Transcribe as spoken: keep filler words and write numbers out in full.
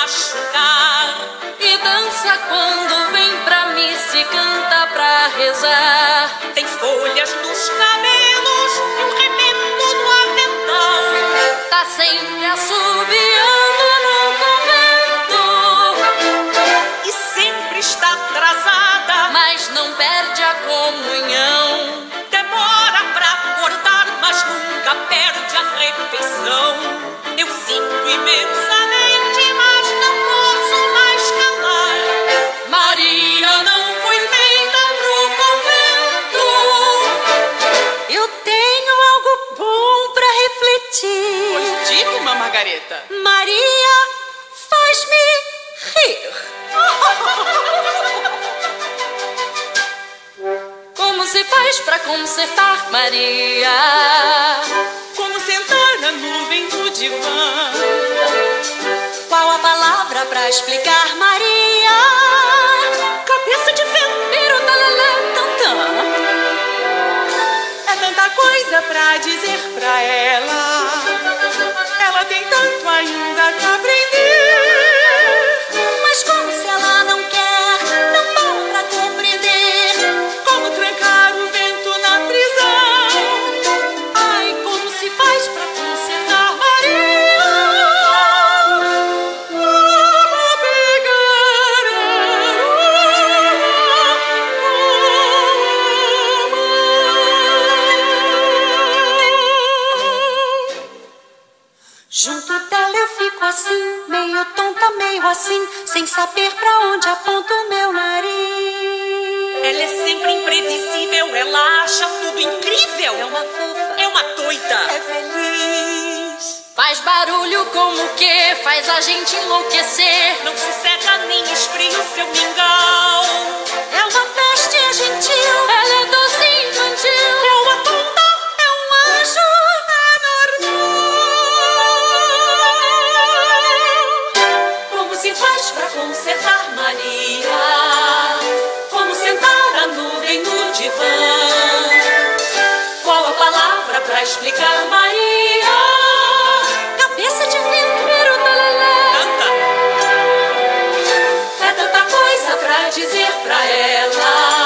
machucar. E dança quando vem pra missa e canta pra rezar. Tem folhas nos cabelos e um remendo no avental. Tá sempre assobiando no convento. E sempre está atrasada, mas não perde a comunhão. Demora pra acordar, mas nunca perde a refeição. Eu sinto imensamente, mas não posso mais calar. Maria não foi feita pro convento. Eu tenho algo bom pra refletir. Pois diga-me, Margareta. Maria faz-me rir. Como se faz pra consertar, Maria? Como sentar na nuvem do divã. Qual a palavra pra explicar, Maria? Cabeça de vento. Pirutalala, tantã. É tanta coisa pra dizer pra ela. Ela tem tanto ainda que aprender. Mas como se ela não quer, não dá pra compreender. Como trancar o vento na prisão. Ai, como se faz pra consertar, Maria? Como pegar a Junto dela eu fico assim, meio tonta, meio assim, sem saber pra onde aponta o meu nariz. Ela é sempre imprevisível, ela acha tudo incrível. É uma fofa, É uma doida. é feliz. Faz barulho como que faz a gente enlouquecer. Não sossega nem esfria o seu mingau. É uma peste, é gentil, ela é doce e infantil. É uma tonta, É um anjo, é normal. como se faz pra consertar Maria? Como sentar a nuvem no divã? Qual a palavra pra explicar Maria? Cabeça de vento, pirutalala. Canta. É tanta coisa pra dizer pra ela.